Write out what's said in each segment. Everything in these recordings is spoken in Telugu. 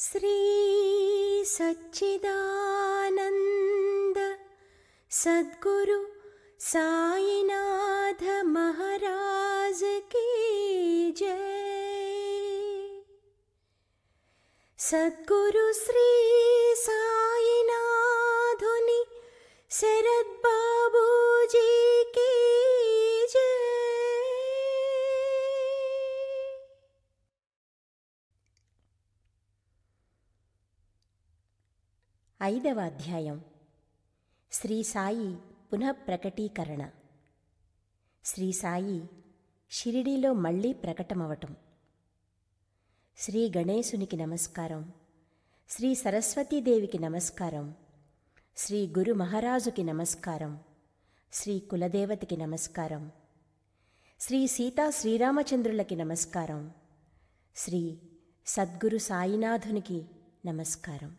श्री सच्चिदानंद सद्गुरु साईनाथ महाराज की जय। सद्गुरु श्री साईनाथुनि शरद बाबूजी की जय। ఐదవ అధ్యాయం శ్రీ సాయి పునఃప్రకటీకరణ. శ్రీ సాయి షిరిడీలో మళ్లీ ప్రకటమవటం. శ్రీ గణేశునికి నమస్కారం, శ్రీ సరస్వతీదేవికి నమస్కారం, శ్రీ గురు మహారాజుకి నమస్కారం, శ్రీ కులదేవతకి నమస్కారం, శ్రీ సీతా శ్రీరామచంద్రులకి నమస్కారం, శ్రీ సద్గురు సాయినాథునికి నమస్కారం.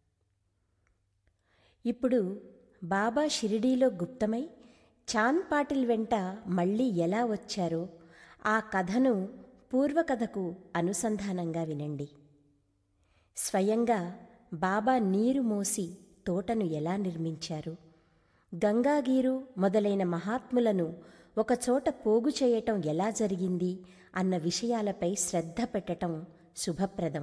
ఇప్పుడు బాబా షిరిడీలో గుప్తమై చాంద్ పాటిల్ వెంట మళ్ళీ ఎలా వచ్చారో ఆ కథను పూర్వకథకు అనుసంధానంగా వినండి. స్వయంగా బాబా నీరు మోసి తోటను ఎలా నిర్మించారు, గంగాగీరు మొదలైన మహాత్ములను ఒకచోట పోగు చేయటం ఎలా జరిగింది అన్న విషయాలపై శ్రద్ధ పెట్టటం శుభప్రదం.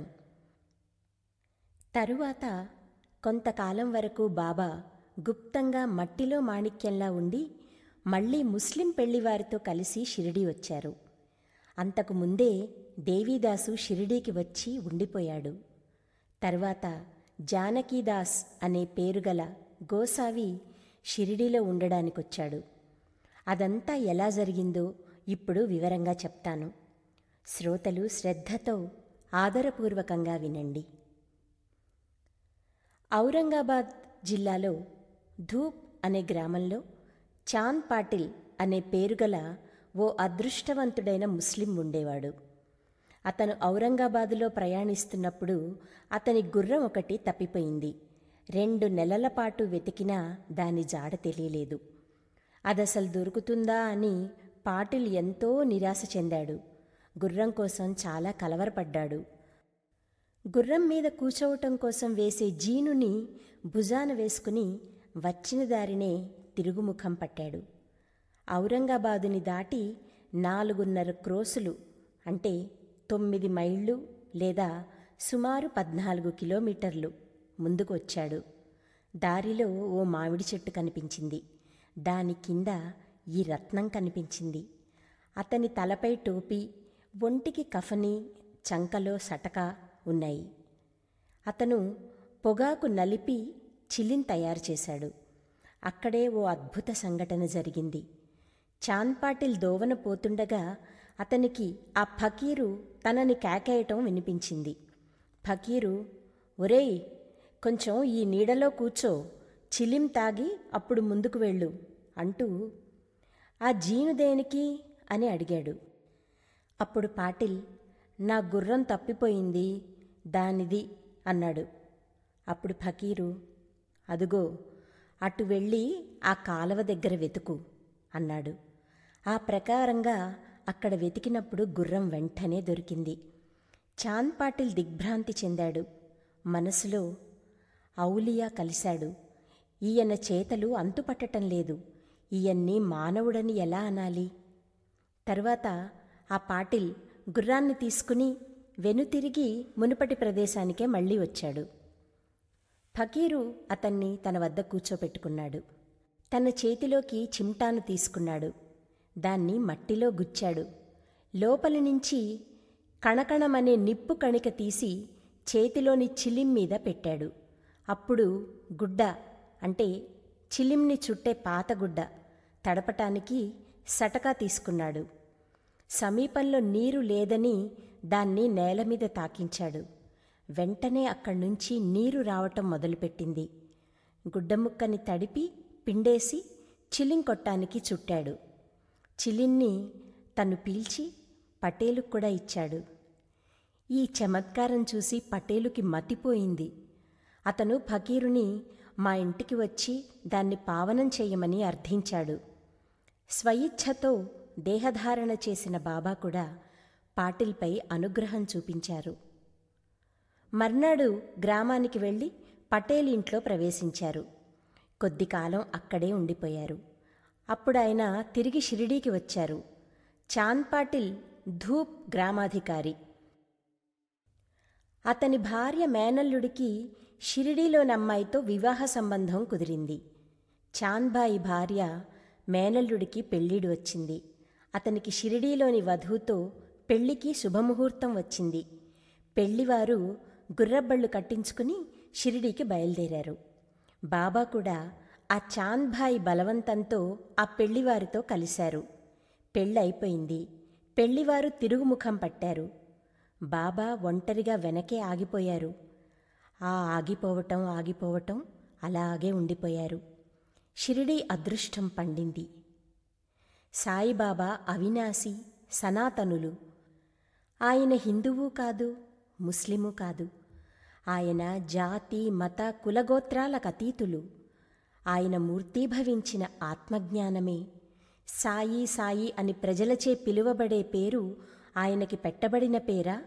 తరువాత కొంతకాలం వరకు బాబా గుప్తంగా మట్టిలో మాణిక్యంలా ఉండి మళ్లీ ముస్లిం పెళ్లివారితో కలిసి షిరిడీ వచ్చారు. అంతకుముందే దేవీదాసు షిరిడీకి వచ్చి ఉండిపోయాడు. తర్వాత జానకీదాస్ అనే పేరుగల గోసావి షిరిడీలో ఉండడానికొచ్చాడు. అదంతా ఎలా జరిగిందో ఇప్పుడు వివరంగా చెప్తాను. శ్రోతలు శ్రద్ధతో ఆదరపూర్వకంగా వినండి. ఔరంగాబాద్ జిల్లాలో ధూప్ అనే గ్రామంలో చాంద్ పాటిల్ అనే పేరుగల ఓ అదృష్టవంతుడైన ముస్లిం ఉండేవాడు. అతను ఔరంగాబాదులో ప్రయాణిస్తున్నప్పుడు అతని గుర్రం ఒకటి తప్పిపోయింది. 2 నెలల పాటు వెతికినా దాని జాడ తెలియలేదు. అదసలు దొరుకుతుందా అని పాటిల్ ఎంతో నిరాశ చెందాడు. గుర్రం కోసం చాలా కలవరపడ్డాడు. గుర్రం మీద కూర్చోవటం కోసం వేసే జీనుని భుజాన వేసుకుని వచ్చిన దారినే తిరుగుముఖం పట్టాడు. ఔరంగాబాదుని దాటి 4.5 క్రోసులు అంటే 9 మైళ్ళు లేదా సుమారు 14 కిలోమీటర్లు ముందుకు వచ్చాడు. దారిలో ఓ మామిడి చెట్టు కనిపించింది. దాని కింద ఈ రత్నం కనిపించింది. అతని తలపై టోపీ, ఒంటికి కఫని, చంకలో సటక ఉన్నాయి. అతను పొగాకు నలిపి చిలిన్ తయారు చేశాడు. అక్కడే ఓ అద్భుత సంఘటన జరిగింది. చాంద్ పాటిల్ దోవన పోతుండగా అతనికి ఆ ఫకీరు తనని కేకేయటం వినిపించింది. ఫకీరు, ఒరేయ్, కొంచెం ఈ నీడలో కూర్చో, చిలిం తాగి అప్పుడు ముందుకు వెళ్ళు అంటూ, ఆ జీను దేనికి అని అడిగాడు. అప్పుడు పాటిల్, నా గుర్రం తప్పిపోయింది, దానిది అన్నాడు. అప్పుడు ఫకీరు, అదుగో అటు వెళ్ళి ఆ కాలవ దగ్గర వెతుకు అన్నాడు. ఆ ప్రకారంగా అక్కడ వెతికినప్పుడు గుర్రం వెంటనే దొరికింది. చాంద్ పాటిల్ దిగ్భ్రాంతి చెందాడు. మనసులో, ఔలియా కలిశాడు, ఈయన చేతలు అంతుపట్టటం లేదు, ఈయన్ని మానవుడని ఎలా అనాలి? తర్వాత ఆ పాటిల్ గుర్రాన్ని తీసుకుని వెనుతిరిగి మునుపటి ప్రదేశానికే మళ్లీ వచ్చాడు. ఫకీరు అతన్ని తన వద్ద కూర్చోపెట్టుకున్నాడు. తన చేతిలోకి చిమ్టాను తీసుకున్నాడు. దాన్ని మట్టిలో గుచ్చాడు. లోపలి నుంచి కణకణమనే నిప్పు కణిక తీసి చేతిలోని చిలిం మీద పెట్టాడు. అప్పుడు గుడ్డ అంటే చిలింని చుట్టే పాతగుడ్డ తడపటానికి సటకా తీసుకున్నాడు. సమీపంలో నీరు లేదని దాన్ని నేలమీద తాకించాడు. వెంటనే అక్కడ్నుంచి నీరు రావటం మొదలుపెట్టింది. గుడ్డముక్కని తడిపి పిండేసి చిలిం కొట్టానికి చుట్టాడు. చిలిన్ని తను పీల్చి పటేలుకు కూడా ఇచ్చాడు. ఈ చమత్కారం చూసి పటేలుకి మతిపోయింది. అతను ఫకీరుని మా ఇంటికి వచ్చి దాన్ని పావనం చేయమని అర్థించాడు. స్వయిచ్ఛతో దేహధారణ చేసిన బాబా కూడా పాటిల్పై అనుగ్రహం చూపించారు. మర్నాడు గ్రామానికి వెళ్ళి పటేల్ ఇంట్లో ప్రవేశించారు. కొద్ది కాలం అక్కడే ఉండిపోయారు. అప్పుడు ఆయన తిరిగి షిరిడీకి వచ్చారు. చాంద్ పాటిల్ ధూప్ గ్రామాధికారి. అతని భార్య మేనల్లుడికి షిరిడీలోని అమ్మాయితో వివాహ సంబంధం కుదిరింది. చాంద్బాయి భార్య మేనల్లుడికి పెళ్ళిడు వచ్చింది. అతనికి షిరిడీలోని వధువుతో పెళ్లికి శుభముహూర్తం వచ్చింది. పెళ్లివారు గుర్రబళ్ళు కట్టించుకుని షిరిడీకి బయలుదేరారు. బాబా కూడా ఆ చాంద్బాయి బలవంతంతో ఆ పెళ్లివారితో కలిశారు. పెళ్ళైపోయింది. పెళ్లివారు తిరుగుముఖం పట్టారు. బాబా ఒంటరిగా వెనకే ఆగిపోయారు. ఆ ఆగిపోవటం అలాగే ఉండిపోయారు. షిరిడీ అదృష్టం పండింది. సాయిబాబా అవినాశి, సనాతనులు. ఆయన హిందువు కాదు, ముస్లిము కాదు. ఆయన జాతి మత కులగోత్రాలకు అతీతులు. ఆయన మూర్తీభవించిన ఆత్మజ్ఞానమే. సాయి సాయి అని ప్రజలచే పిలువబడే పేరు ఆయనకి పెట్టబడిన పేరా?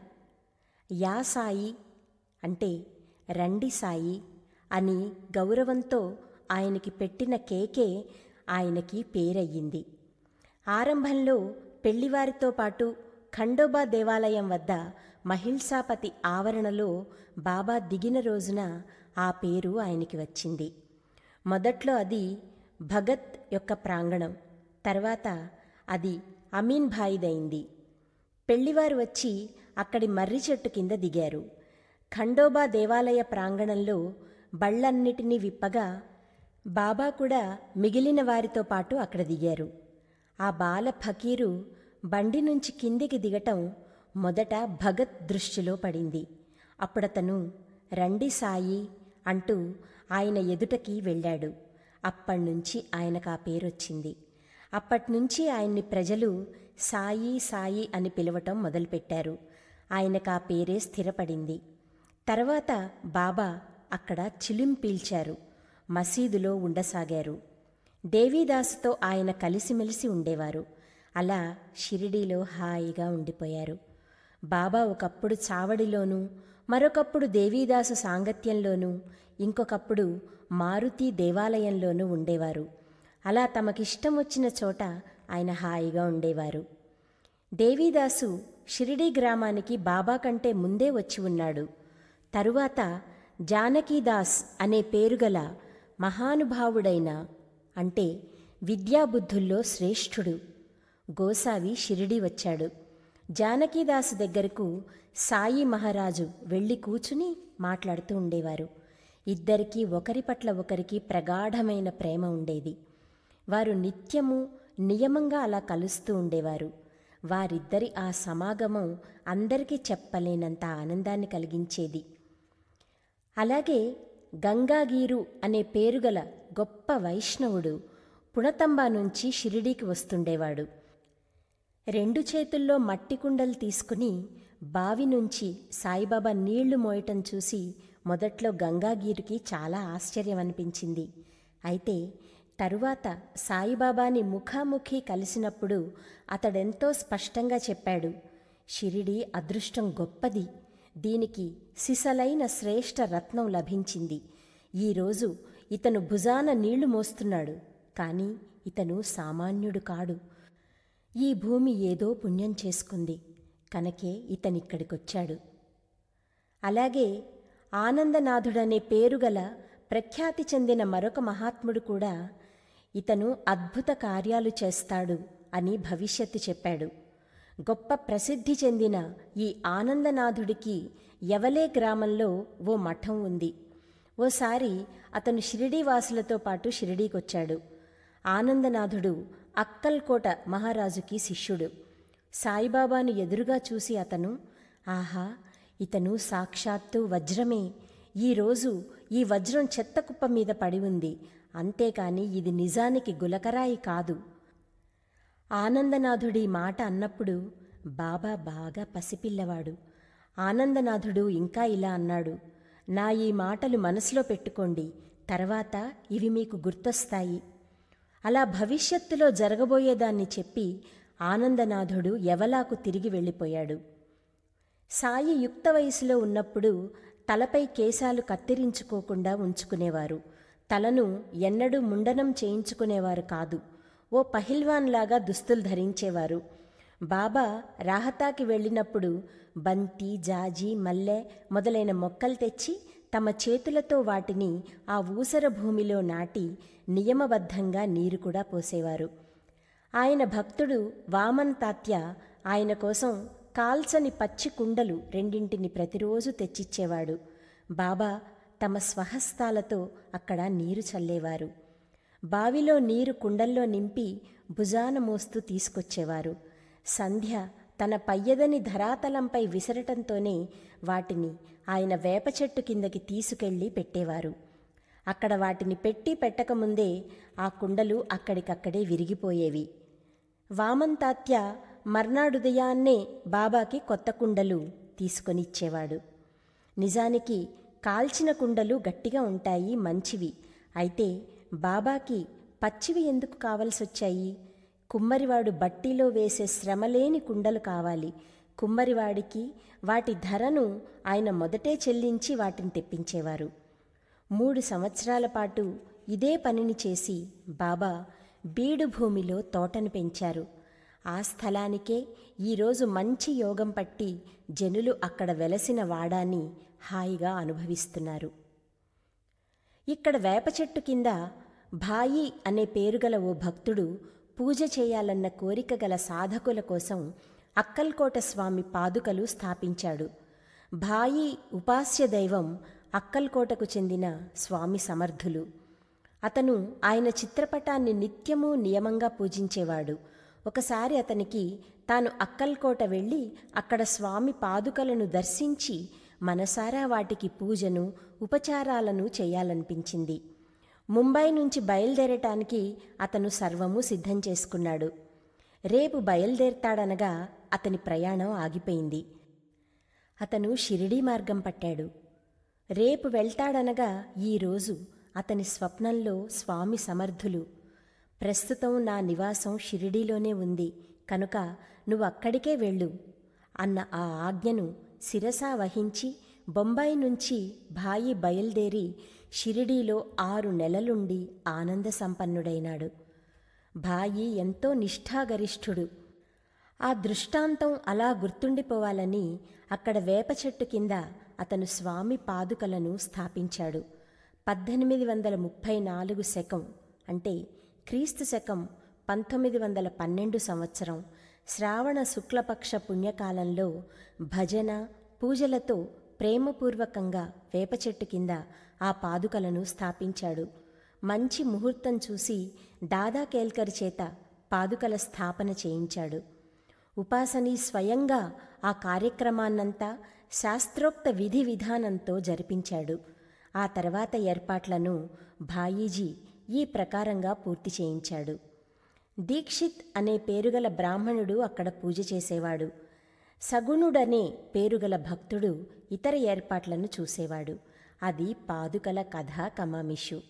యా సాయి అంటే రండి సాయి అని గౌరవంతో ఆయనకి పెట్టిన కేకే ఆయనకి పేరయ్యింది. ఆరంభంలో పెళ్లివారితో పాటు ఖండోబా దేవాలయం వద్ద మహిల్సాపతి ఆవరణలో బాబా దిగిన రోజున ఆ పేరు ఆయనకి వచ్చింది. మొదట్లో అది భగత్ యొక్క ప్రాంగణం, తర్వాత అది అమీన్ భాయిదైంది. పెళ్లివారు వచ్చి అక్కడి మర్రి చెట్టు కింద దిగారు. ఖండోబా దేవాలయ ప్రాంగణంలో బళ్ళన్నిటినీ విప్పగా బాబా కూడా మిగిలిన వారితో పాటు అక్కడ దిగారు. ఆ బాల ఫకీరు బండి నుంచి కిందికి దిగటం మొదట భగత్ దృష్టిలో పడింది. అప్పుడతను రండి సాయి అంటూ ఆయన ఎదుటకి వెళ్ళాడు. అప్పటినుంచి ఆయనకు ఆ పేరొచ్చింది. అప్పటినుంచి ఆయన్ని ప్రజలు సాయి సాయి అని పిలవటం మొదలుపెట్టారు. ఆయనకు ఆ పేరే స్థిరపడింది. తర్వాత బాబా అక్కడ చిలిం పీల్చారు. మసీదులో ఉండసాగారు. దేవీదాసుతో ఆయన కలిసిమెలిసి ఉండేవారు. అలా షిరిడీలో హాయిగా ఉండిపోయారు. బాబా ఒకప్పుడు చావడిలోనూ, మరొకప్పుడు దేవీదాసు సాంగత్యంలోనూ, ఇంకొకప్పుడు మారుతి దేవాలయంలోనూ ఉండేవారు. అలా తమకిష్టం వచ్చిన చోట ఆయన హాయిగా ఉండేవారు. దేవీదాసు షిరిడీ గ్రామానికి బాబా కంటే ముందే వచ్చి ఉన్నాడు. తరువాత జానకీదాస్ అనే పేరుగల మహానుభావుడైన, అంటే విద్యాబుద్ధుల్లో శ్రేష్ఠుడు గోసావి షిరిడీ వచ్చాడు. జానకీదాసు దగ్గరకు సాయి మహారాజు వెళ్ళి కూచుని మాట్లాడుతూ ఉండేవారు. ఇద్దరికీ ఒకరి పట్ల ఒకరికి ప్రగాఢమైన ప్రేమ ఉండేది. వారు నిత్యము నియమంగా అలా కలుస్తూ ఉండేవారు. వారిద్దరి ఆ సమాగమం అందరికీ చెప్పలేనంత ఆనందాన్ని కలిగించేది. అలాగే గంగాగీరు అనే పేరుగల గొప్ప వైష్ణవుడు పుణతంబా నుంచి షిరిడీకి వస్తుండేవాడు. 2 చేతుల్లో మట్టి కుండలు తీసుకుని బావి నుంచి సాయిబాబా నీళ్లు మోయటం చూసి మొదట్లో గంగాగీరుకి చాలా ఆశ్చర్యం అనిపించింది. అయితే తరువాత సాయిబాబాని ముఖాముఖి కలిసినప్పుడు అతడెంతో స్పష్టంగా చెప్పాడు, షిరిడీ అదృష్టం గొప్పది, దీనికి సిసలైన శ్రేష్ఠ రత్నం లభించింది. ఈరోజు ఇతను భుజాన నీళ్లు మోస్తున్నాడు, కానీ ఇతను సామాన్యుడు కాడు. ఈ భూమి ఏదో పుణ్యం చేసుకుంది, కనుకే ఇతనిక్కడికొచ్చాడు. అలాగే ఆనందనాథుడనే పేరుగల ప్రఖ్యాతి చెందిన మరొక మహాత్ముడు కూడా ఇతను అద్భుత కార్యాలు చేస్తాడు అని భవిష్యత్తు చెప్పాడు. గొప్ప ప్రసిద్ధి చెందిన ఈ ఆనందనాథుడికి యవలే గ్రామంలో ఓ మఠం ఉంది. ఓసారి అతను షిరిడీవాసులతో పాటు షిరిడీకొచ్చాడు. ఆనందనాథుడు అక్కల్కోట మహారాజుకి శిష్యుడు. సాయిబాబాను ఎదురుగా చూసి అతను, ఆహా, ఇతను సాక్షాత్తు వజ్రమే. ఈరోజు ఈ వజ్రం చెత్తకుప్ప మీద పడి ఉంది, అంతేకాని ఇది నిజానికి గులకరాయి కాదు. ఆనందనాథుడి మాట అన్నప్పుడు బాబా బాగా పసిపిల్లవాడు. ఆనందనాథుడు ఇంకా ఇలా అన్నాడు, నా ఈ మాటలు మనసులో పెట్టుకోండి, తర్వాత ఇవి మీకు గుర్తొస్తాయి. అలా భవిష్యత్తులో జరగబోయేదాన్ని చెప్పి ఆనందనాథుడు యవలాకు తిరిగి వెళ్ళిపోయాడు. సాయి యుక్త వయసులో ఉన్నప్పుడు తలపై కేశాలు కత్తిరించుకోకుండా ఉంచుకునేవారు. తలను ఎన్నడూ ముండనం చేయించుకునేవారు కాదు. ఓ పహిల్వాన్లాగా దుస్తులు ధరించేవారు. బాబా రాహతాకి వెళ్ళినప్పుడు బంతి, జాజి, మల్లె మొదలైన మొక్కలు తెచ్చి తమ చేతులతో వాటిని ఆ ఊసర భూమిలో నాటి నియమబద్ధంగా నీరు కూడా పోసేవారు. ఆయన భక్తుడు వామన్ తాత్య ఆయన కోసం కాల్చని పచ్చి కుండలు రెండింటిని ప్రతిరోజు తెచ్చిచ్చేవాడు. బాబా తమ స్వహస్తాలతో అక్కడ నీరు చల్లేవారు. బావిలో నీరు కుండల్లో నింపి భుజాన మోస్తూ తీసుకొచ్చేవారు. సంధ్య తన పయ్యదని ధరాతలంపై విసరటంతోనే వాటిని ఆయన వేప చెట్టు కిందకి తీసుకెళ్ళి పెట్టేవారు. అక్కడ వాటిని పెట్టకముందే ఆ కుండలు అక్కడికక్కడే విరిగిపోయేవి. వామన్ తాత్య మర్నాడుదయాన్నే బాబాకి కొత్త కుండలు తీసుకొనిచ్చేవాడు. నిజానికి కాల్చిన కుండలు గట్టిగా ఉంటాయి, మంచివి. అయితే బాబాకి పచ్చివి ఎందుకు కావలసొచ్చాయి? కుమ్మరివాడు బట్టీలో వేసే శ్రమలేని కుండలు కావాలి. కుమ్మరివాడికి వాటి ధరను ఆయన మొదటే చెల్లించి వాటిని తెప్పించేవారు. 3 సంవత్సరాల పాటు ఇదే పనిని చేసి బాబా బీడు భూమిలో తోటను పెంచారు. ఆ స్థలానికే ఈరోజు మంచి యోగం పట్టి జనులు అక్కడ వెలసిన వాడాన్ని హాయిగా అనుభవిస్తున్నారు. ఇక్కడ వేప చెట్టు కింద భాయి అనే పేరుగల ఓ భక్తుడు పూజ చేయాలన్న కోరిక గల సాధకుల కోసం అక్కల్కోట స్వామి పాదుకలు స్థాపించాడు. భాయి ఉపాస్య దైవం అక్కల్కోటకు చెందిన స్వామి సమర్థులు. అతను ఆయన చిత్రపటాన్ని నిత్యమూ నియమంగా పూజించేవాడు. ఒకసారి అతనికి తాను అక్కల్కోట వెళ్ళి అక్కడ స్వామి పాదుకలను దర్శించి మనసారా వాటికి పూజను, ఉపచారాలను చేయాలనిపించింది. ముంబై నుంచి బయలుదేరటానికి అతను సర్వము సిద్ధం చేసుకున్నాడు. రేపు బయలుదేరతాడనగా అతని ప్రయాణం ఆగిపోయింది. అతను షిరిడీ మార్గం పట్టాడు. రేపు వెళ్తాడనగా ఈరోజు అతని స్వప్నంలో స్వామి సమర్థులు, ప్రస్తుతం నా నివాసం షిరిడీలోనే ఉంది కనుక నువ్వు అక్కడికే వెళ్ళు అన్న ఆ ఆజ్ఞను శిరసా వహించి బొంబాయి నుంచి భాయి బయలుదేరి షిరిడీలో 6 నెలలుండి ఆనంద సంపన్నుడైనాడు. భాయి ఎంతో నిష్ఠాగరిష్ఠుడు. ఆ దృష్టాంతం అలా గుర్తుండిపోవాలని అక్కడ వేప చెట్టు కింద అతను స్వామి పాదుకలను స్థాపించాడు. 1834 శకం అంటే క్రీస్తు శకం 1912 సంవత్సరం శ్రావణ శుక్లపక్ష పుణ్యకాలంలో భజన పూజలతో ప్రేమపూర్వకంగా వేప చెట్టు కింద ఆ పాదుకలను స్థాపించాడు. మంచి ముహూర్తం చూసి దాదా కేల్కర్ చేత పాదుకల స్థాపన చేయించాడు. ఉపాసని స్వయంగా ఆ కార్యక్రమాన్నంతా శాస్త్రోక్త విధి విధానంతో జరిపించాడు. ఆ తర్వాత ఏర్పాట్లను భాయీజీ ఈ ప్రకారంగా పూర్తి చేయించాడు. దీక్షిత్ అనే పేరుగల బ్రాహ్మణుడు అక్కడ పూజ చేసేవాడు. సగుణుడనే పేరుగల భక్తుడు ఇతర ఏర్పాట్లను చూసేవాడు. అది పాదుకల కథ కమామిషు.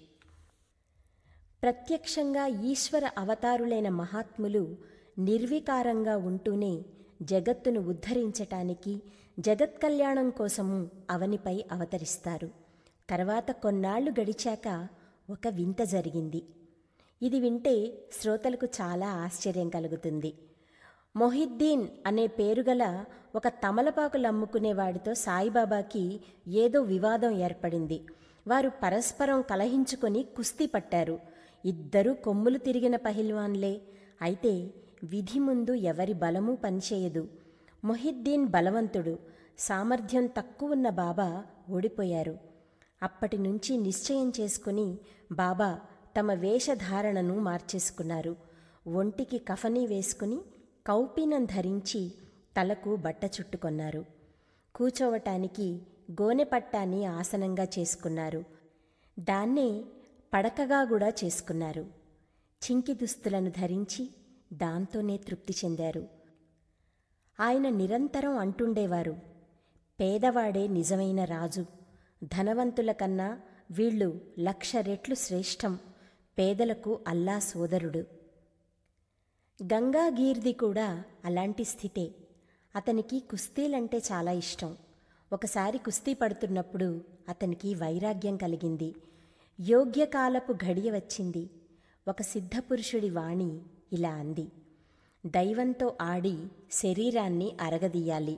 ప్రత్యక్షంగా ఈశ్వర అవతారులైన మహాత్ములు నిర్వికారంగా ఉంటూనే జగత్తును ఉద్ధరించటానికి, జగత్కల్యాణం కోసము అవనిపై అవతరిస్తారు. తర్వాత కొన్నాళ్లు గడిచాక ఒక వింత జరిగింది. ఇది వింటే శ్రోతలకు చాలా ఆశ్చర్యం కలుగుతుంది. మొహిద్దీన్ అనే పేరుగల ఒక తమలపాకులు అమ్ముకునేవాడితో సాయిబాబాకి ఏదో వివాదం ఏర్పడింది. వారు పరస్పరం కలహించుకొని కుస్తీ పట్టారు. ఇద్దరూ కొమ్ములు తిరిగిన పహిల్వాన్లే. అయితే విధి ముందు ఎవరి బలమూ పనిచేయదు. మొహిద్దీన్ బలవంతుడు, సామర్థ్యం తక్కువున్న బాబా ఓడిపోయారు. అప్పటి నుంచి నిశ్చయం చేసుకుని బాబా తమ వేషధారణను మార్చేసుకున్నారు. ఒంటికి కఫనీ వేసుకుని కౌపీనం ధరించి తలకు బట్ట చుట్టుకొన్నారు. కూచోవటానికి గోనె పట్టాన్ని ఆసనంగా చేసుకున్నారు. దాన్నే పడకగా కూడా చేసుకున్నారు. చింకి దుస్తులను ధరించి దాంతోనే తృప్తి చెందారు. ఆయన నిరంతరం అంటుండేవారు, పేదవాడే నిజమైన రాజు. ధనవంతుల కన్నా వీళ్ళు 1,00,000 రెట్లు శ్రేష్టం. పేదలకు అల్లా సోదరుడు. గంగాగీర్ది కూడా అలాంటి స్థితే. అతనికి కుస్తీలంటే చాలా ఇష్టం. ఒకసారి కుస్తీ పడుతున్నప్పుడు అతనికి వైరాగ్యం కలిగింది. యోగ్యకాలపు ఘడియ వచ్చింది. ఒక సిద్ధపురుషుడి వాణి ఇలా అంది: దైవంతో ఆడి శరీరాన్ని అరగదీయాలి.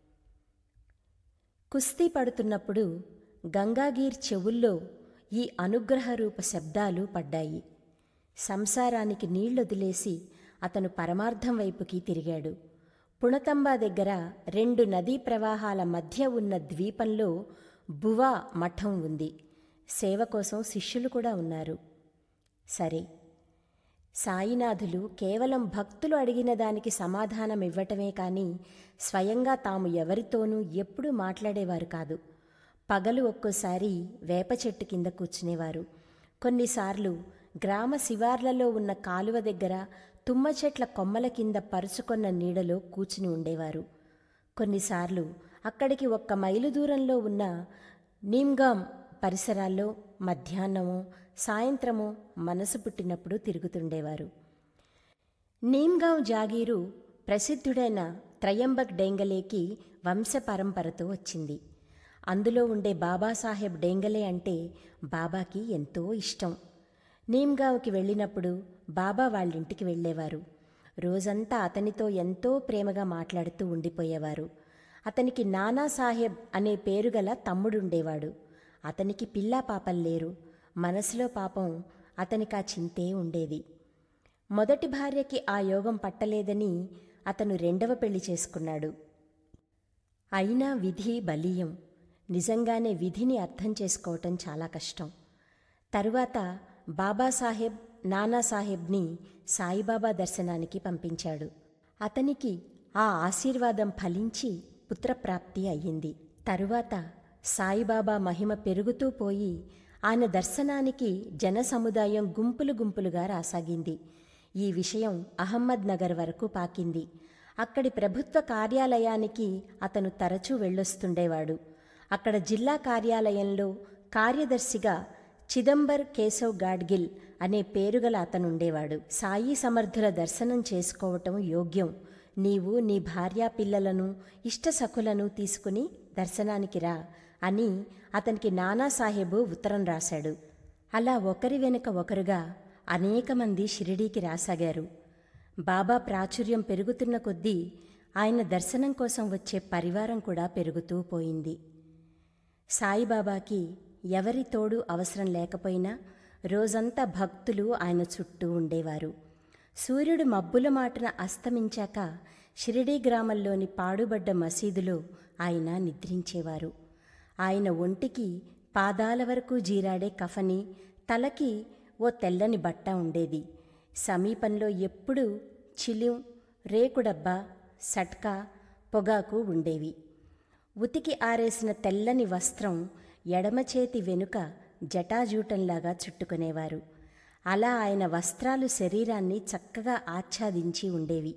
కుస్తీ పడుతున్నప్పుడు గంగాగీర్ చెవుల్లో ఈ అనుగ్రహరూప శబ్దాలు పడ్డాయి. సంసారానికి నీళ్లొదిలేసి అతను పరమార్థం వైపుకి తిరిగాడు. పుణతంబా దగ్గర 2 నదీ ప్రవాహాల మధ్య ఉన్న ద్వీపంలో బువా మఠం ఉంది. సేవ కోసం శిష్యులు కూడా ఉన్నారు. సరే, సాయినాథులు కేవలం భక్తులు అడిగిన దానికి సమాధానం ఇవ్వటమే కానీ స్వయంగా తాము ఎవరితోనూ ఎప్పుడూ మాట్లాడేవారు కాదు. పగలు ఒక్కోసారి వేప చెట్టు కింద కూర్చునేవారు. కొన్నిసార్లు గ్రామ శివార్లలో ఉన్న కాలువ దగ్గర తుమ్మ చెట్ల కొమ్మల కింద పరుచుకొన్న నీడలో కూర్చుని ఉండేవారు. కొన్నిసార్లు అక్కడికి 1 మైలు దూరంలో ఉన్న నీమ్గాం పరిసరాల్లో మధ్యాహ్నమో సాయంత్రమో మనసు పుట్టినప్పుడు తిరుగుతుండేవారు. నీమ్గాం జాగీరు ప్రసిద్ధుడైన త్రయంబక్ డేంగలేకి వంశపరంపరతో వచ్చింది. అందులో ఉండే బాబాసాహెబ్ డేంగలే అంటే బాబాకి ఎంతో ఇష్టం. నీమ్గాంకి వెళ్ళినప్పుడు బాబా వాళ్ళింటికి వెళ్ళేవారు. రోజంతా అతనితో ఎంతో ప్రేమగా మాట్లాడుతూ ఉండిపోయేవారు. అతనికి నానాసాహెబ్ అనే పేరుగల తమ్ముడుండేవాడు. అతనికి పిల్లా పాపలు లేరు. మనసులో పాపం అతనికా చింతే ఉండేది. మొదటి భార్యకి ఆ యోగం పట్టలేదని అతను 2వ పెళ్లి చేసుకున్నాడు. అయినా విధి బలీయం. నిజంగానే విధిని అర్థం చేసుకోవటం చాలా కష్టం. తరువాత బాబాసాహెబ్ నానాసాహెబ్ని సాయిబాబా దర్శనానికి పంపించాడు. అతనికి ఆ ఆశీర్వాదం ఫలించి పుత్రప్రాప్తి అయ్యింది. తరువాత సాయిబాబా మహిమ పెరుగుతూ పోయి ఆయన దర్శనానికి జనసముదాయం గుంపులు గుంపులుగా రాసాగింది. ఈ విషయం అహ్మద్ నగర్ వరకు పాకింది. అక్కడి ప్రభుత్వ కార్యాలయానికి అతను తరచూ వెళ్ళొస్తుండేవాడు. అక్కడ జిల్లా కార్యాలయంలో కార్యదర్శిగా చిదంబర్ కేశవ్ గాడ్గిల్ అనే పేరుగల అతనుండేవాడు. సాయి సమర్థుల దర్శనం చేసుకోవటం యోగ్యం. నీవు నీ భార్యా పిల్లలను ఇష్టసఖులను తీసుకుని దర్శనానికి రా అని అతనికి నానాసాహెబు ఉత్తరం రాశాడు. అలా ఒకరి వెనుక ఒకరుగా అనేక మంది షిరిడీకి రాసాగారు. బాబా ప్రాచుర్యం పెరుగుతున్న కొద్దీ ఆయన దర్శనం కోసం వచ్చే పరివారం కూడా పెరుగుతూ పోయింది. సాయిబాబాకి ఎవరి తోడు అవసరం లేకపోయినా రోజంతా భక్తులు ఆయన చుట్టూ ఉండేవారు. సూర్యుడు మబ్బుల మాటున అస్తమించాక షిరిడీ గ్రామంలోని పాడుబడ్డ మసీదులో ఆయన నిద్రించేవారు. ఆయన ఒంటికి పాదాల వరకు జీరాడే కఫని, తలకి ఓ తెల్లని బట్ట ఉండేది. సమీపంలో ఎప్పుడూ చిలిం, రేకుడబ్బా, సట్కా, పొగాకు ఉండేవి. ఉతికి ఆరేసిన తెల్లని వస్త్రం ఎడమ చేతి వెనుక జటాజూటంలాగా చుట్టుకునేవారు. అలా ఆయన వస్త్రాలు శరీరాన్ని చక్కగా ఆచ్ఛాదించి ఉండేవి.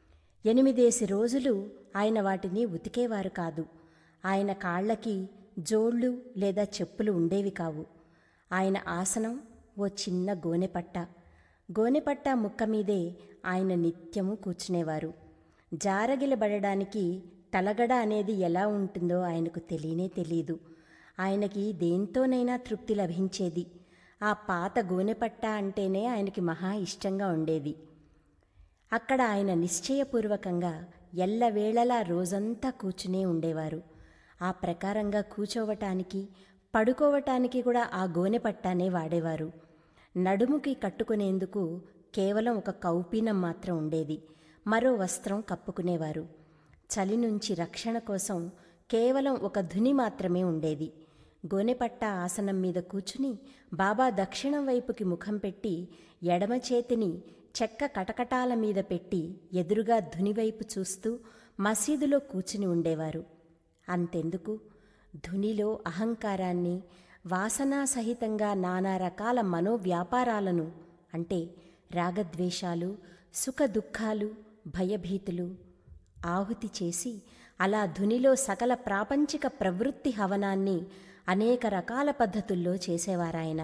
8 రోజులు ఆయన వాటిని ఉతికేవారు కాదు. ఆయన కాళ్లకి జోళ్ళు లేదా చెప్పులు ఉండేవి కావు. ఆయన ఆసనం ఓ చిన్న గోనెపట్ట. గోనెపట్ట ముక్క మీదే ఆయన నిత్యము కూర్చునేవారు. జారగిలబడడానికి తలగడ అనేది ఎలా ఉంటుందో ఆయనకు తెలియనే తెలీదు. ఆయనకి దేంతోనైనా తృప్తి లభించేది. ఆ పాత గోనెపట్ట అంటేనే ఆయనకి మహా ఇష్టంగా ఉండేది. అక్కడ ఆయన నిశ్చయపూర్వకంగా ఎల్లవేళలా రోజంతా కూర్చునే ఉండేవారు. ఆ ప్రకారంగా కూచోవటానికి, పడుకోవటానికి కూడా ఆ గోనెపట్టానే వాడేవారు. నడుముకి కట్టుకునేందుకు కేవలం ఒక కౌపీనం మాత్రం ఉండేది. మరో వస్త్రం కప్పుకునేవారు. చలి నుంచి రక్షణ కోసం కేవలం ఒక ధుని మాత్రమే ఉండేది. గోనెపట్ట ఆసనం మీద కూర్చుని బాబా దక్షిణం వైపుకి ముఖం పెట్టి ఎడమ చేతిని చెక్క కటకటాల మీద పెట్టి ఎదురుగా ధునివైపు చూస్తూ మసీదులో కూర్చుని ఉండేవారు. అంతెందుకు, ధునిలో అహంకారాన్ని, వాసనాసహితంగా నానా రకాల మనోవ్యాపారాలను అంటే రాగద్వేషాలు, సుఖదుఖాలు, భయభీతులు ఆహుతి చేసి అలా ధునిలో సకల ప్రాపంచిక ప్రవృత్తి హవనాన్ని అనేక రకాల పద్ధతుల్లో చేసేవారాయన.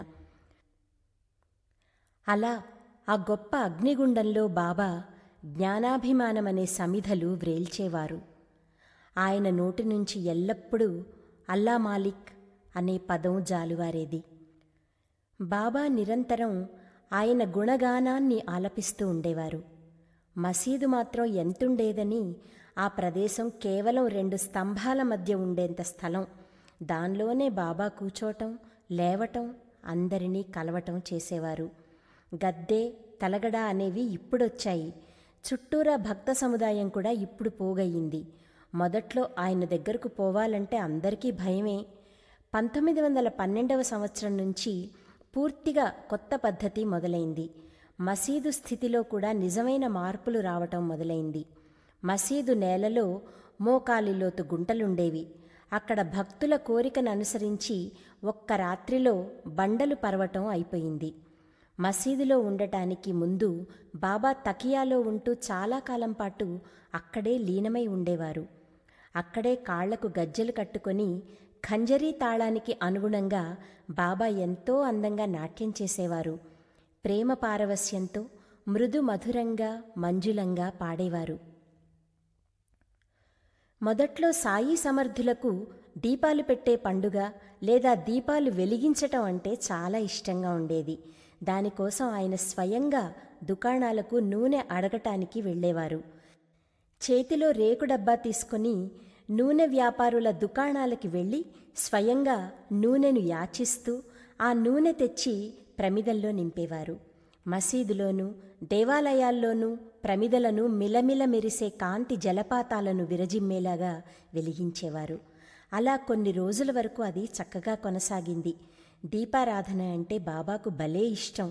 అలా ఆ గొప్ప అగ్నిగుండంలో బాబా జ్ఞానాభిమానమనే సమిధలు వ్రేల్చేవారు. ఆయన నోటి నుంచి ఎల్లప్పుడూ అల్లా మాలిక్ అనే పదం జాలువారేది. బాబా నిరంతరం ఆయన గుణగానాన్ని ఆలపిస్తూ ఉండేవారు. మసీదు మాత్రం ఎంతుండేదని, ఆ ప్రదేశం కేవలం 2 స్తంభాల మధ్య ఉండేంత స్థలం. దానిలోనే బాబా కూచోటం, లేవటం, అందరినీ కలవటం చేసేవారు. గద్దె, తలగడ అనేవి ఇప్పుడొచ్చాయి. చుట్టూరా భక్త సముదాయం కూడా ఇప్పుడు పోగయ్యింది. మొదట్లో ఆయన దగ్గరకు పోవాలంటే అందరికీ భయమే. 1912వ సంవత్సరం నుంచి పూర్తిగా కొత్త పద్ధతి మొదలైంది. మసీదు స్థితిలో కూడా నిజమైన మార్పులు రావటం మొదలైంది. మసీదు నేలలో మోకాలిలోతు గుంటలుండేవి. అక్కడ భక్తుల కోరికను అనుసరించి ఒక్క రాత్రిలో బండలు పరవటం అయిపోయింది. మసీదులో ఉండటానికి ముందు బాబా తకియాలో ఉంటూ చాలా కాలం పాటు అక్కడే లీనమై ఉండేవారు. అక్కడే కాళ్లకు గజ్జెలు కట్టుకొని ఖంజరీ తాళానికి అనుగుణంగా బాబా ఎంతో అందంగా నాట్యం చేసేవారు. ప్రేమ పారవస్యంతో మృదు మధురంగా, మంజులంగా పాడేవారు. మొదట్లో సాయి సమర్థులకు దీపాలు పెట్టే పండుగ లేదా దీపాలు వెలిగించటం అంటే చాలా ఇష్టంగా ఉండేది. దానికోసం ఆయన స్వయంగా దుకాణాలకు నూనె అడగటానికి వెళ్ళేవారు. చేతిలో రేకు డబ్బా తీసుకొని నూనె వ్యాపారుల దుకాణాలకి వెళ్ళి స్వయంగా నూనెను యాచిస్తూ ఆ నూనె తెచ్చి ప్రమిదల్లో నింపేవారు. మసీదులోనూ దేవాలయాల్లోనూ ప్రమిదలను మిలమిల మెరిసే కాంతి జలపాతాలను విరజిమ్మేలాగా వెలిగించేవారు. అలా కొన్ని రోజుల వరకు అది చక్కగా కొనసాగింది. దీపారాధన అంటే బాబాకు భలే ఇష్టం.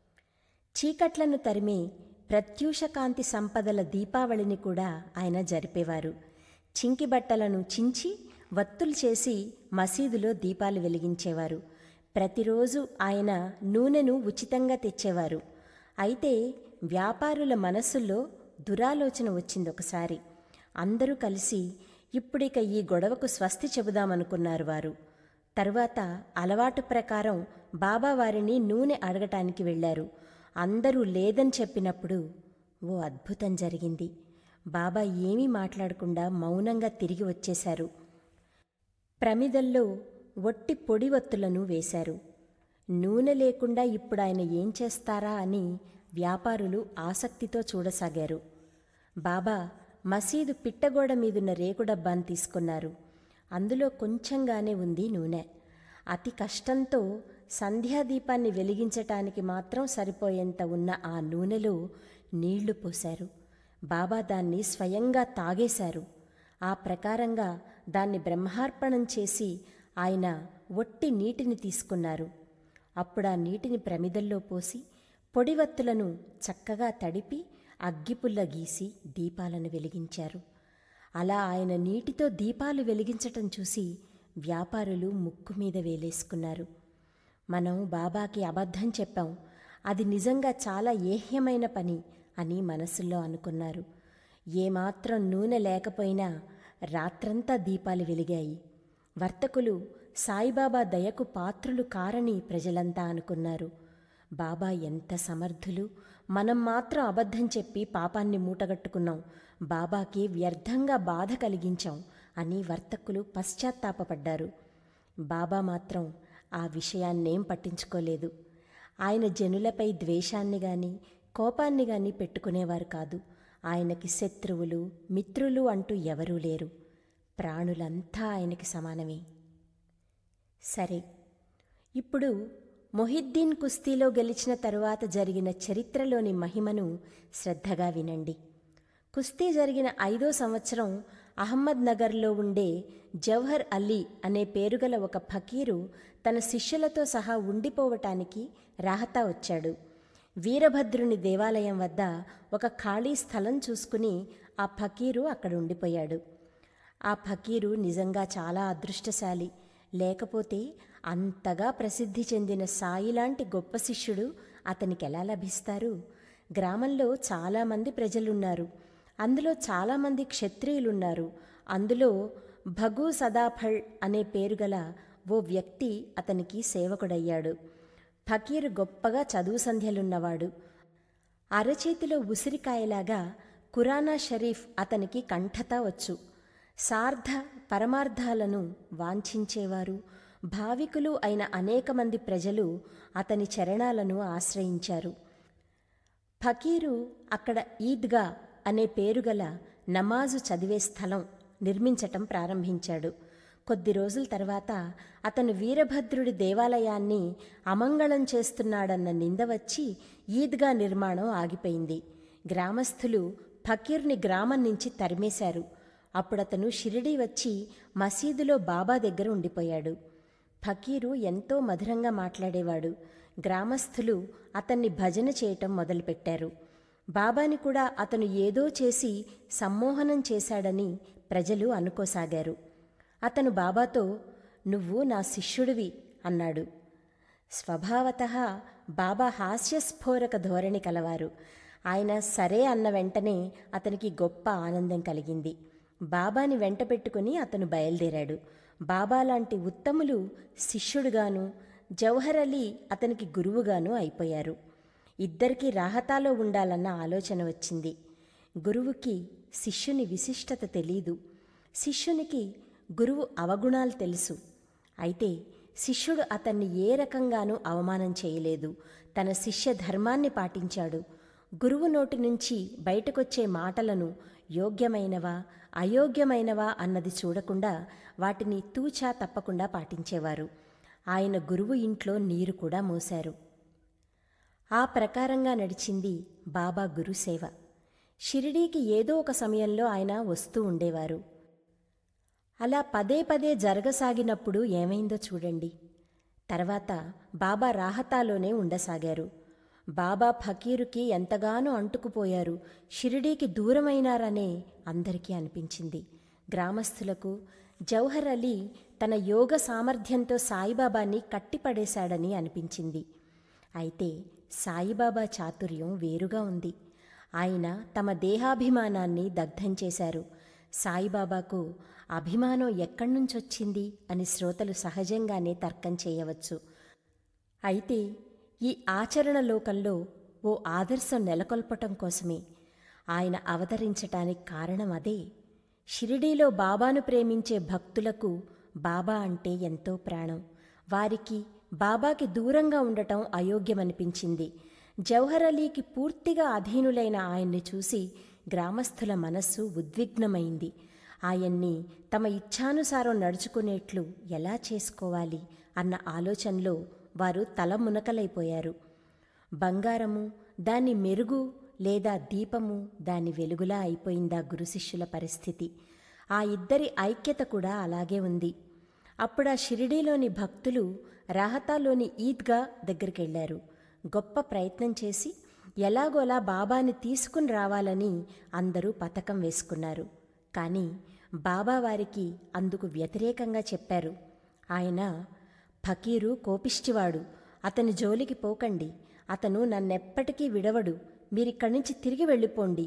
చీకట్లను తరిమే ప్రత్యూషకాంతి సంపదల దీపావళిని కూడా ఆయన జరిపేవారు. చింకి బట్టలను చించి వత్తులు చేసి మసీదులో దీపాలు వెలిగించేవారు. ప్రతిరోజు ఆయన నూనెను ఉచితంగా తెచ్చేవారు. అయితే వ్యాపారుల మనస్సుల్లో దురాలోచన వచ్చిందొకసారి. అందరూ కలిసి ఇప్పుడిక ఈ గొడవకు స్వస్తి చెబుదామనుకున్నారు వారు. తరువాత అలవాటు ప్రకారం బాబా వారిని నూనె అడగటానికి వెళ్ళారు. అందరూ లేదని చెప్పినప్పుడు ఓ అద్భుతం జరిగింది. బాబా ఏమీ మాట్లాడకుండా మౌనంగా తిరిగి వచ్చేశారు. ప్రమిదల్లో ఒట్టి పొడి వత్తులను వేశారు. నూనె లేకుండా ఇప్పుడు ఆయన ఏం చేస్తారా అని వ్యాపారులు ఆసక్తితో చూడసాగారు. బాబా మసీదు పిట్టగోడ మీదున్న రేకు డబ్బాను తీసుకున్నారు. అందులో కొంచెంగానే ఉంది నూనె. అతి కష్టంతో సంధ్యాదీపాన్ని వెలిగించటానికి మాత్రం సరిపోయేంత ఉన్న ఆ నూనెలో నీళ్లు పోశారు. బాబా దాన్ని స్వయంగా తాగేశారు. ఆ ప్రకారంగా దాన్ని బ్రహ్మార్పణం చేసి ఆయన ఒట్టి నీటిని తీసుకున్నారు. అప్పుడా నీటిని ప్రమిదల్లో పోసి పొడివత్తులను చక్కగా తడిపి అగ్గిపుల్ల గీసి దీపాలను వెలిగించారు. అలా ఆయన నీటితో దీపాలు వెలిగించటం చూసి వ్యాపారులు ముక్కు మీద వేలేసుకున్నారు. మనం బాబాకి అబద్ధం చెప్పాం, అది నిజంగా చాలా ఏహ్యమైన పని అని మనసులో అనుకున్నారు. ఏమాత్రం నూనె లేకపోయినా రాత్రంతా దీపాలు వెలిగాయి. వర్తకులు సాయిబాబా దయకు పాత్రులు కారని ప్రజలంతా అనుకున్నారు. బాబా ఎంత సమర్థులు, మనం మాత్రం అబద్ధం చెప్పి పాపాన్ని మూటగట్టుకున్నాం, బాబాకి వ్యర్థంగా బాధ కలిగించాం అని వర్తకులు పశ్చాత్తాపపడ్డారు. బాబా మాత్రం ఆ విషయాన్నేం పట్టించుకోలేదు. ఆయన జనులపై ద్వేషాన్ని గాని కోపాన్ని గాని పెట్టుకునేవారు కాదు. ఆయనకి శత్రువులు మిత్రులు అంటూ ఎవరూ లేరు. ప్రాణులంతా ఆయనకి సమానమే. సరే, ఇప్పుడు మొహిద్దీన్ కుస్తీలో గెలిచిన తరువాత జరిగిన చరిత్రలోని మహిమను శ్రద్ధగా వినండి. కుస్తీ జరిగిన 5వ సంవత్సరం అహ్మద్ నగర్లో ఉండే జవహర్ అలీ అనే పేరుగల ఒక ఫకీరు తన శిష్యులతో సహా ఉండిపోవటానికి రాహతా వచ్చాడు. వీరభద్రుని దేవాలయం వద్ద ఒక ఖాళీ స్థలం చూసుకుని ఆ ఫకీరు అక్కడ ఉండిపోయాడు. ఆ ఫకీరు నిజంగా చాలా అదృష్టశాలి. లేకపోతే అంతగా ప్రసిద్ధి చెందిన సాయిలాంటి గొప్ప శిష్యుడు అతనికి ఎలా లభిస్తారు? గ్రామంలో చాలామంది ప్రజలున్నారు. అందులో చాలామంది క్షత్రియులున్నారు. అందులో భగు సదాఫళ్ అనే పేరుగల ఓ వ్యక్తి అతనికి సేవకుడయ్యాడు. ఫకీరు గొప్పగా చదువు సంధ్యలున్నవాడు. అరచేతిలో ఉసిరికాయలాగా ఖురానా షరీఫ్ అతనికి కంఠతా వచ్చు. సార్థ పరమార్థాలను వాంఛించేవారు, భావికులు అయిన అనేక మంది ప్రజలు అతని చరణాలను ఆశ్రయించారు. ఫకీరు అక్కడ ఈద్గా అనే పేరుగల నమాజు చదివే స్థలం నిర్మించటం ప్రారంభించాడు. కొద్ది రోజుల తర్వాత అతను వీరభద్రుడి దేవాలయాన్ని అమంగళం చేస్తున్నాడన్న నింద వచ్చి ఈద్గా నిర్మాణం ఆగిపోయింది. గ్రామస్థులు ఫకీర్ని గ్రామం నుంచి తరిమేశారు. అప్పుడతను షిరిడీ వచ్చి మసీదులో బాబా దగ్గర ఉండిపోయాడు. ఫకీరు ఎంతో మధురంగా మాట్లాడేవాడు. గ్రామస్థులు అతన్ని భజన చేయటం మొదలుపెట్టారు. బాబాని కూడా అతను ఏదో చేసి సమ్మోహనం చేశాడని ప్రజలు అనుకోసాగారు. అతను బాబాతో, "నువ్వు నా శిష్యుడివి" అన్నాడు. స్వభావతః బాబా హాస్యస్ఫోరక ధోరణి కలవారు. ఆయన సరే అన్న వెంటనే అతనికి గొప్ప ఆనందం కలిగింది. బాబాని వెంట పెట్టుకుని అతను బయలుదేరాడు. బాబా లాంటి ఉత్తములు శిష్యుడుగాను, జవహర్ అలీ అతనికి గురువుగాను అయిపోయారు. ఇద్దరికీ రాహతాలో ఉండాలన్న ఆలోచన వచ్చింది. గురువుకి శిష్యుని విశిష్టత తెలీదు. శిష్యునికి గురువు అవగుణాలు తెలుసు. అయితే శిష్యుడు అతన్ని ఏ రకంగానూ అవమానం చేయలేదు. తన శిష్య ధర్మాన్ని పాటించాడు. గురువు నోటి నుంచి బయటకొచ్చే మాటలను యోగ్యమైనవా అయోగ్యమైనవా అన్నది చూడకుండా వాటిని తూచా తప్పకుండా పాటించేవారు. ఆయన గురువు ఇంట్లో నీరు కూడా మోశారు. ఆ ప్రకారంగా నడిచింది బాబా గురుసేవ. షిరిడీకి ఏదో ఒక సమయంలో ఆయన వస్తూ ఉండేవారు. అలా పదే పదే జరగసాగినప్పుడు ఏమైందో చూడండి. తర్వాత బాబా రాహతాలోనే ఉండసాగారు. బాబా ఫకీరుకి ఎంతగానో అంటుకుపోయారు. షిరిడీకి దూరమైనారనే అందరికీ అనిపించింది. గ్రామస్థులకు జవహర్ అలీ తన యోగ సామర్థ్యంతో సాయిబాబాని కట్టిపడేశాడని అనిపించింది. అయితే సాయిబాబా చాతుర్యం వేరుగా ఉంది. ఆయన తమ దేహాభిమానాన్ని దగ్ధం చేశారు. సాయిబాబాకు అభిమానం ఎక్కడ్నుంచొచ్చింది అని శ్రోతలు సహజంగానే తర్కం చేయవచ్చు. అయితే ఈ ఆచరణ లోకంలో ఓ ఆదర్శం నెలకొల్పటం కోసమే ఆయన అవతరించటానికి కారణం అదే. షిరిడీలో బాబాను ప్రేమించే భక్తులకు బాబా అంటే ఎంతో ప్రాణం. వారికి బాబాకి దూరంగా ఉండటం అయోగ్యమనిపించింది. జవహర్ అలీకి పూర్తిగా అధీనులైన ఆయన్ని చూసి గ్రామస్థుల మనస్సు ఉద్విగ్నమైంది. ఆయన్ని తమ ఇచ్ఛానుసారం నడుచుకునేట్లు ఎలా చేసుకోవాలి అన్న ఆలోచనలో వారు తలమునకలైపోయారు. బంగారము దాని మెరుగు లేదా దీపము దాని వెలుగులా అయిపోయిందా గురుశిష్యుల పరిస్థితి. ఆ ఇద్దరి ఐక్యత కూడా అలాగే ఉంది. అప్పుడా షిరిడీలోని భక్తులు రాహతాలోని ఈద్గా దగ్గరికెళ్లారు. గొప్ప ప్రయత్నం చేసి ఎలాగోలా బాబాని తీసుకుని రావాలని అందరూ పథకం వేసుకున్నారు. కానీ బాబా వారికి అందుకు వ్యతిరేకంగా చెప్పారు. ఆయన, "ఫకీరు కోపిష్టివాడు, అతని జోలికి పోకండి. అతను నన్నెప్పటికీ విడవడు. మీరిక్కడి నుంచి తిరిగి వెళ్ళిపోండి.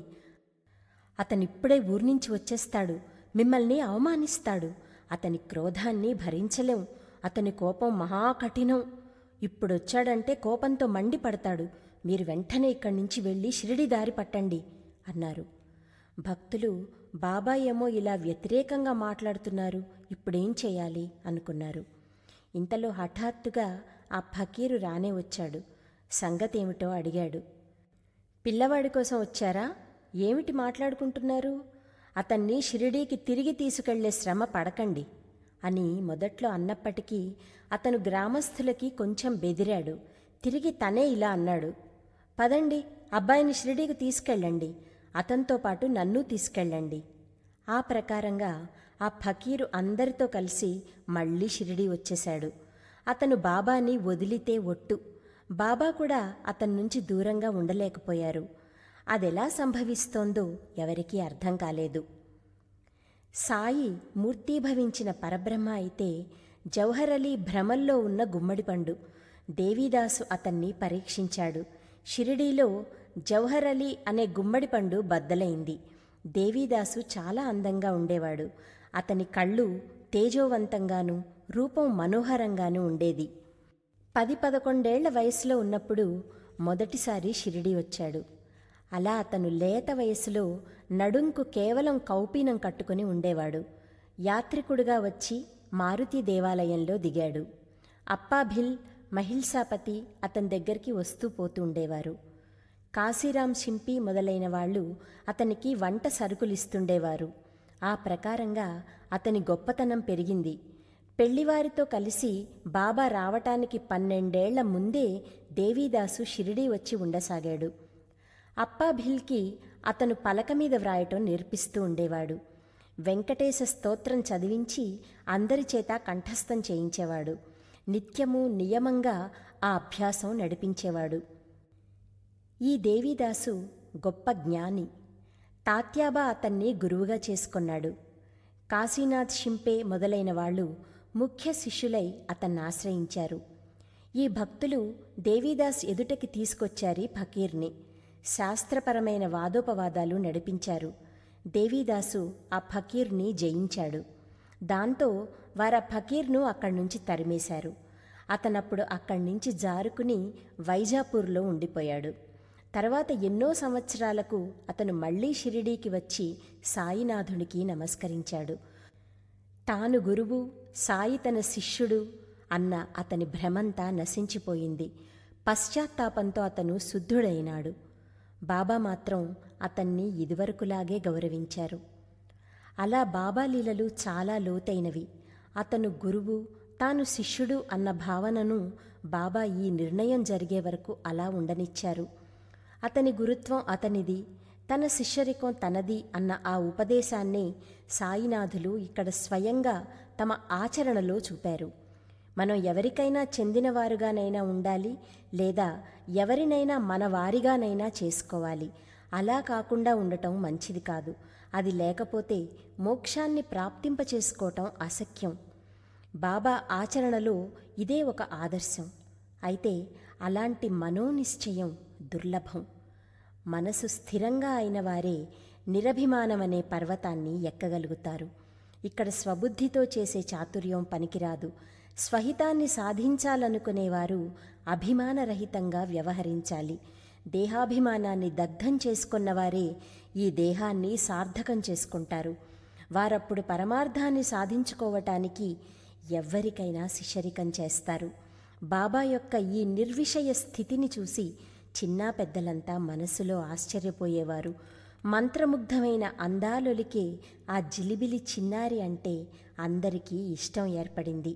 అతనిప్పుడే ఊర్నించి వచ్చేస్తాడు. మిమ్మల్ని అవమానిస్తాడు. అతని క్రోధాన్ని భరించలేం. అతని కోపం మహాకఠినం. ఇప్పుడొచ్చాడంటే కోపంతో మండిపడతాడు. మీరు వెంటనే ఇక్కడి నుంచి వెళ్ళి షిరిడి దారి పట్టండి" అన్నారు. భక్తులు, బాబా ఏమో ఇలా వ్యతిరేకంగా మాట్లాడుతున్నారు, ఇప్పుడేం చేయాలి అనుకున్నారు. ఇంతలో హఠాత్తుగా ఆ ఫకీరు రానే వచ్చాడు. సంగతేమిటో అడిగాడు. "పిల్లవాడి కోసం వచ్చారా? ఏమిటి మాట్లాడుకుంటున్నారు? అతన్ని షిరిడీకి తిరిగి తీసుకెళ్లే శ్రమ పడకండి" అని మొదట్లో అన్నప్పటికీ అతను గ్రామస్థులకి కొంచెం బెదిరాడు. తిరిగి తనే ఇలా అన్నాడు, "పదండి, అబ్బాయిని షిరిడీకి తీసుకెళ్ళండి. అతనితో పాటు నన్ను తీసుకెళ్ళండి." ఆ ప్రకారంగా ఆ ఫకీరు అందరితో కలిసి మళ్ళీ షిరిడీ వచ్చేశాడు. అతను బాబాని వదిలితే ఒట్టు. బాబా కూడా అతని నుంచి దూరంగా ఉండలేకపోయారు. అదెలా సంభవిస్తోందో ఎవరికీ అర్థం కాలేదు. సాయి మూర్తీభవించిన పరబ్రహ్మ అయితే జవహర్ అలీ భ్రమల్లో ఉన్న గుమ్మడిపండు. దేవీదాసు అతన్ని పరీక్షించాడు. షిరిడీలో జవహర్ అలీ అనే గుమ్మడిపండు బద్దలైంది. దేవీదాసు చాలా అందంగా ఉండేవాడు. అతని కళ్ళు తేజోవంతంగానూ రూపం మనోహరంగానూ ఉండేది. 10-11 వయసులో ఉన్నప్పుడు మొదటిసారి షిరిడీ వచ్చాడు. అలా అతను లేత వయసులో నడుంకు కేవలం కౌపీనం కట్టుకుని ఉండేవాడు. యాత్రికుడుగా వచ్చి మారుతి దేవాలయంలో దిగాడు. అప్పాభిల్, మహిల్సాపతి అతని దగ్గరికి వస్తూ పోతూ ఉండేవారు. కాశీరాం షింపి మొదలైన వాళ్ళు అతనికి వంట సరుకులిస్తుండేవారు. ఆ ప్రకారంగా అతని గొప్పతనం పెరిగింది. పెళ్లివారితో కలిసి బాబా రావటానికి 12 ఏళ్ల ముందే దేవీదాసు షిరిడీ వచ్చి ఉండసాగాడు. అప్పాభిల్కి అతను పలక మీద వ్రాయటం నేర్పిస్తూ ఉండేవాడు. వెంకటేశ స్తోత్రం చదివించి అందరి చేత కంఠస్థం చేయించేవాడు. నిత్యము నియమంగా ఆ అభ్యాసం నడిపించేవాడు. ఈ దేవీదాసు గొప్ప జ్ఞాని. తాత్యాబా అతన్ని గురువుగా చేసుకున్నాడు. కాశీనాథ్ షింపే మొదలైన వాళ్ళు ముఖ్య శిష్యులై అతన్ని ఆశ్రయించారు. ఈ భక్తులు దేవీదాస్ ఎదుటకి తీసుకొచ్చారు ఫకీర్ని. శాస్త్రపరమైన వాదోపవాదాలు నడిపించారు. దేవీదాసు ఆ ఫకీర్ని జయించాడు. దాంతో వారు ఆ ఫకీర్ను అక్కడి నుంచి తరిమేశారు. అతనప్పుడు అక్కడి నుంచి జారుకుని వైజాపూర్లో ఉండిపోయాడు. తర్వాత ఎన్నో సంవత్సరాలకు అతను మళ్లీ షిరిడీకి వచ్చి సాయినాథునికి నమస్కరించాడు. తాను గురువు, సాయి తన శిష్యుడు అన్న అతని భ్రమంతా నశించిపోయింది. పశ్చాత్తాపంతో అతను శుద్ధుడైనాడు. బాబా మాత్రం అతన్ని ఇదివరకులాగే గౌరవించారు. అలా బాబా లీలలు చాలా లోతైనవి. అతను గురువు, తాను శిష్యుడు అన్న భావనను బాబా ఈ నిర్ణయం జరిగే వరకు అలా ఉండనిచ్చారు. అతని గురుత్వం అతనిది, తన శిష్యరికం తనది అన్న ఆ ఉపదేశాన్ని సాయినాథులు ఇక్కడ స్వయంగా తమ ఆచరణలో చూపారు. మనం ఎవరికైనా చెందినవారుగానైనా ఉండాలి, లేదా ఎవరినైనా మన వారిగానైనా చేసుకోవాలి. అలా కాకుండా ఉండటం మంచిది కాదు. అది లేకపోతే మోక్షాన్ని ప్రాప్తింపచేసుకోవటం అశక్యం. బాబా ఆచరణలో ఇదే ఒక ఆదర్శం. అయితే అలాంటి మనోనిశ్చయం దుర్లభం. మనసు స్థిరంగా అయిన వారే నిరభిమానమనే పర్వతాన్ని ఎక్కగలుగుతారు. ఇక్కడ స్వబుద్ధితో చేసే చాతుర్యం పనికిరాదు. స్వహితాన్ని సాధించాలనుకునేవారు అభిమానరహితంగా వ్యవహరించాలి. దేహాభిమానాన్ని దగ్ధం చేసుకున్నవారే ఈ దేహాన్ని సార్థకం చేసుకుంటారు. వారప్పుడు పరమార్థాన్ని సాధించుకోవటానికి ఎవ్వరికైనా శిష్యరికం చేస్తారు. బాబా యొక్క ఈ నిర్విషయ స్థితిని చూసి చిన్నా పెద్దలంతా మనసులో ఆశ్చర్యపోయేవారు. మంత్రముగ్ధమైన అందాలొలికే ఆ జిలిబిలి చిన్నారి అంటే అందరికీ ఇష్టం ఏర్పడింది.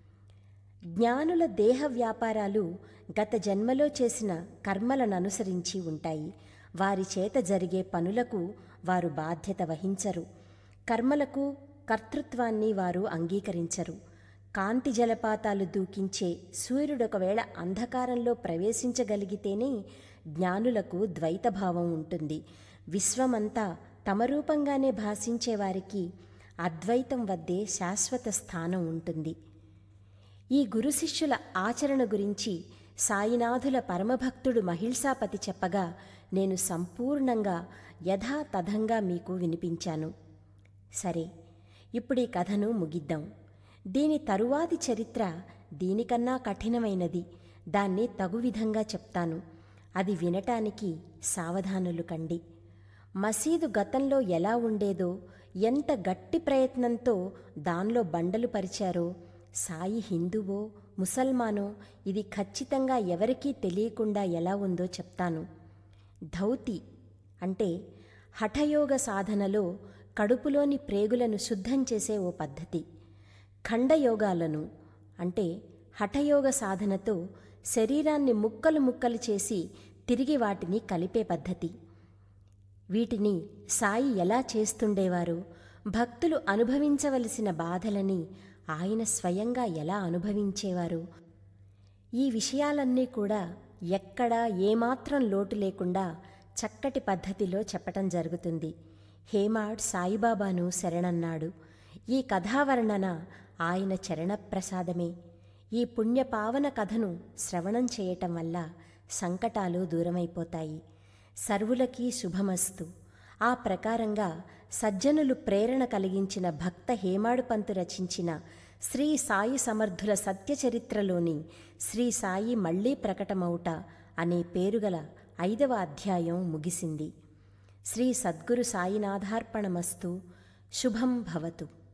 జ్ఞానుల దేహ వ్యాపారాలు గత జన్మలో చేసిన కర్మలను అనుసరించి ఉంటాయి. వారి చేత జరిగే పనులకు వారు బాధ్యత వహించరు. కర్మలకు కర్తృత్వాన్ని వారు అంగీకరించరు. కాంతి జలపాతాలు దూకించే సూర్యుడొకవేళ అంధకారంలో ప్రవేశించగలిగితేనే జ్ఞానులకు ద్వైతభావం ఉంటుంది. విశ్వమంతా తమ రూపంగానే భాషించేవారికి అద్వైతం వద్దే శాశ్వత స్థానం ఉంటుంది. ఈ గురు శిష్యుల ఆచరణ గురించి సాయినాథుల పరమభక్తుడు మహిల్సాపతి చెప్పగా నేను సంపూర్ణంగా యథాతథంగా మీకు వినిపించాను. సరే, ఇప్పుడు ఈ కథను ముగిద్దాం. దీని తరువాతి చరిత్ర దీనికన్నా కఠినమైనది. దాన్ని తగు విధంగా చెప్తాను. అది వినటానికి సావధానులు కండి. మసీదు గతంలో ఎలా ఉండేదో, ఎంత గట్టి ప్రయత్నంతో దానిలో బండలు పరిచారో, సాయి హిందువో ముసల్మానో ఇది ఖచ్చితంగా ఎవరికీ తెలియకుండా ఎలా ఉందో చెప్తాను. ధౌతి అంటే హఠయోగ సాధనలో కడుపులోని ప్రేగులను శుద్ధం చేసే ఓ పద్ధతి. ఖండయోగాలను అంటే హఠయోగ సాధనతో శరీరాన్ని ముక్కలు ముక్కలు చేసి తిరిగి వాటిని కలిపే పద్ధతి. వీటిని సాయి ఎలా చేస్తుండేవారో, భక్తులు అనుభవించవలసిన బాధలని ఆయన స్వయంగా ఎలా అనుభవించేవారు, ఈ విషయాలన్నీ కూడా ఎక్కడా ఏమాత్రం లోటు లేకుండా చక్కటి పద్ధతిలో చెప్పటం జరుగుతుంది. హేమాడ్ సాయిబాబాను శరణన్నాడు. ఈ కథావర్ణన ఆయన చరణప్రసాదమే. ఈ పుణ్యపావన కథను శ్రవణం చేయటం వల్ల సంకటాలు దూరమైపోతాయి. సర్వులకీ శుభమస్తు. ఆ ప్రకారంగా సజ్జనులు ప్రేరణ కలిగించిన భక్త హేమాడు పంతు రచించిన శ్రీ సాయి సమర్థుల సత్యచరిత్రలోని శ్రీ సాయి మళ్లీ ప్రకటమౌట అనే పేరుగల 5వ అధ్యాయం ముగిసింది. శ్రీ సద్గురు సాయినాథార్పణమస్తు. శుభం భవతు.